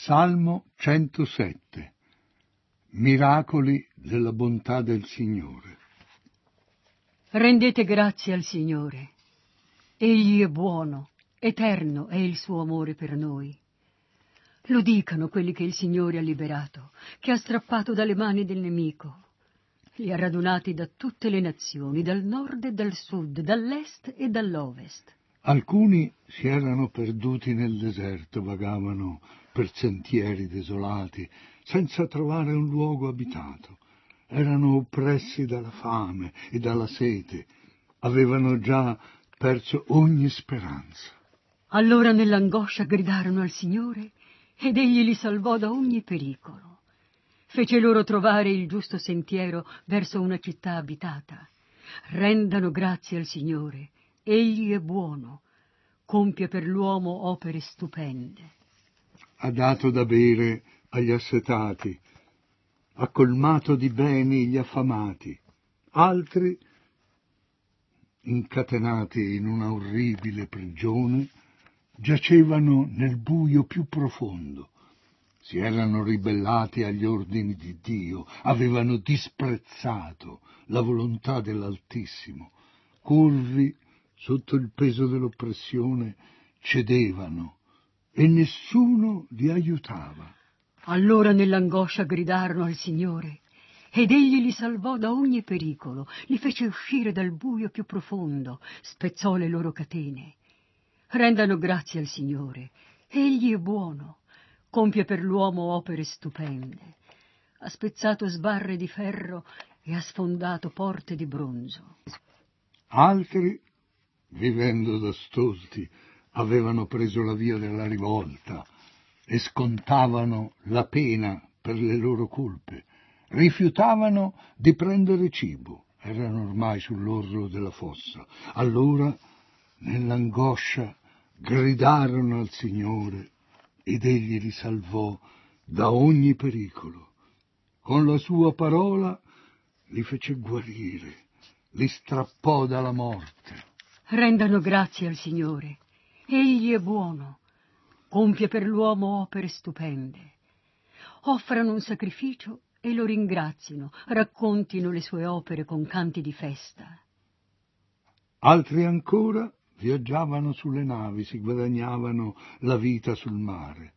Salmo 107. Miracoli della bontà del Signore. Rendete grazie al Signore. Egli è buono, eterno è il suo amore per noi. Lo dicano quelli che il Signore ha liberato, che ha strappato dalle mani del nemico. Li ha radunati da tutte le nazioni, dal nord e dal sud, dall'est e dall'ovest. Alcuni si erano perduti nel deserto, vagavano per sentieri desolati, senza trovare un luogo abitato. Erano oppressi dalla fame e dalla sete, avevano già perso ogni speranza. Allora nell'angoscia gridarono al Signore ed Egli li salvò da ogni pericolo. Fece loro trovare il giusto sentiero verso una città abitata. Rendano grazie al Signore, Egli è buono, compie per l'uomo opere stupende. Ha dato da bere agli assetati, ha colmato di beni gli affamati. Altri, incatenati in una orribile prigione, giacevano nel buio più profondo. Si erano ribellati agli ordini di Dio, avevano disprezzato la volontà dell'Altissimo. Curvi sotto il peso dell'oppressione, cedevano e nessuno li aiutava. Allora nell'angoscia gridarono al Signore ed Egli li salvò da ogni pericolo, li fece uscire dal buio più profondo, spezzò le loro catene. Rendano grazie al Signore, Egli è buono, compie per l'uomo opere stupende. Ha spezzato sbarre di ferro e ha sfondato porte di bronzo. Altri, vivendo da stolti, avevano preso la via della rivolta e scontavano la pena per le loro colpe. Rifiutavano di prendere cibo, erano ormai sull'orlo della fossa. Allora, nell'angoscia, gridarono al Signore ed Egli li salvò da ogni pericolo. Con la sua parola li fece guarire, li strappò dalla morte. Rendano grazie al Signore, Egli è buono, compie per l'uomo opere stupende. Offrano un sacrificio e lo ringrazino, raccontino le sue opere con canti di festa. Altri ancora viaggiavano sulle navi, si guadagnavano la vita sul mare.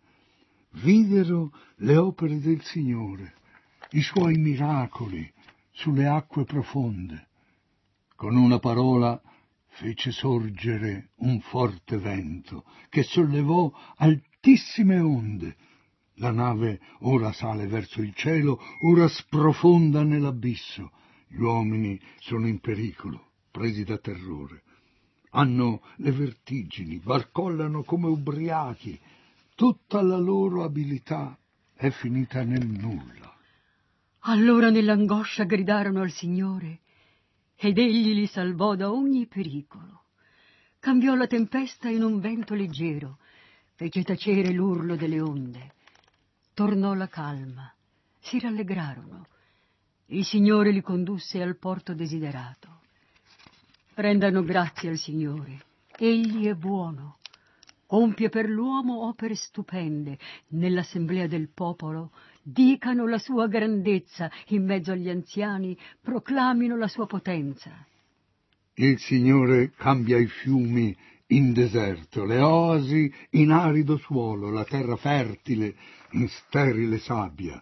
Videro le opere del Signore, i suoi miracoli sulle acque profonde. Con una parola fece sorgere un forte vento che sollevò altissime onde. La nave ora sale verso il cielo, ora sprofonda nell'abisso. Gli uomini sono in pericolo, presi da terrore. Hanno le vertigini, barcollano come ubriachi. Tutta la loro abilità è finita nel nulla. Allora nell'angoscia gridarono al Signore ed Egli li salvò da ogni pericolo. Cambiò la tempesta in un vento leggero, fece tacere l'urlo delle onde. Tornò la calma, si rallegrarono. Il Signore li condusse al porto desiderato. Rendano grazie al Signore, Egli è buono, compie per l'uomo opere stupende. Nell'assemblea del popolo dicano la sua grandezza, in mezzo agli anziani proclamino la sua potenza. Il Signore cambia i fiumi in deserto, le oasi in arido suolo, la terra fertile in sterile sabbia.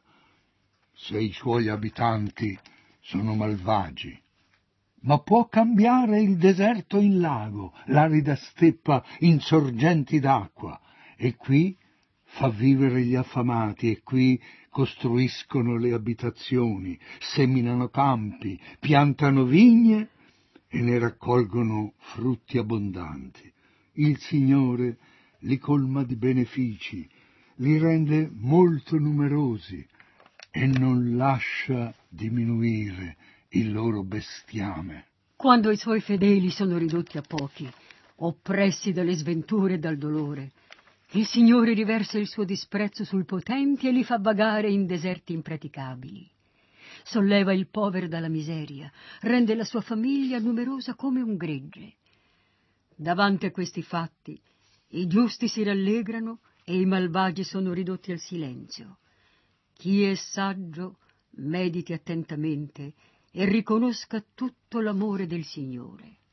Se i suoi abitanti sono malvagi, ma può cambiare il deserto in lago, l'arida steppa in sorgenti d'acqua, e qui fa vivere gli affamati, e qui costruiscono le abitazioni, seminano campi, piantano vigne e ne raccolgono frutti abbondanti. Il Signore li colma di benefici, li rende molto numerosi e non lascia diminuire il loro bestiame. Quando i suoi fedeli sono ridotti a pochi, oppressi dalle sventure e dal dolore, il Signore riversa il suo disprezzo sul potente e li fa vagare in deserti impraticabili. Solleva il povero dalla miseria, rende la sua famiglia numerosa come un gregge. Davanti a questi fatti, i giusti si rallegrano e i malvagi sono ridotti al silenzio. Chi è saggio mediti attentamente e riconosca tutto l'amore del Signore.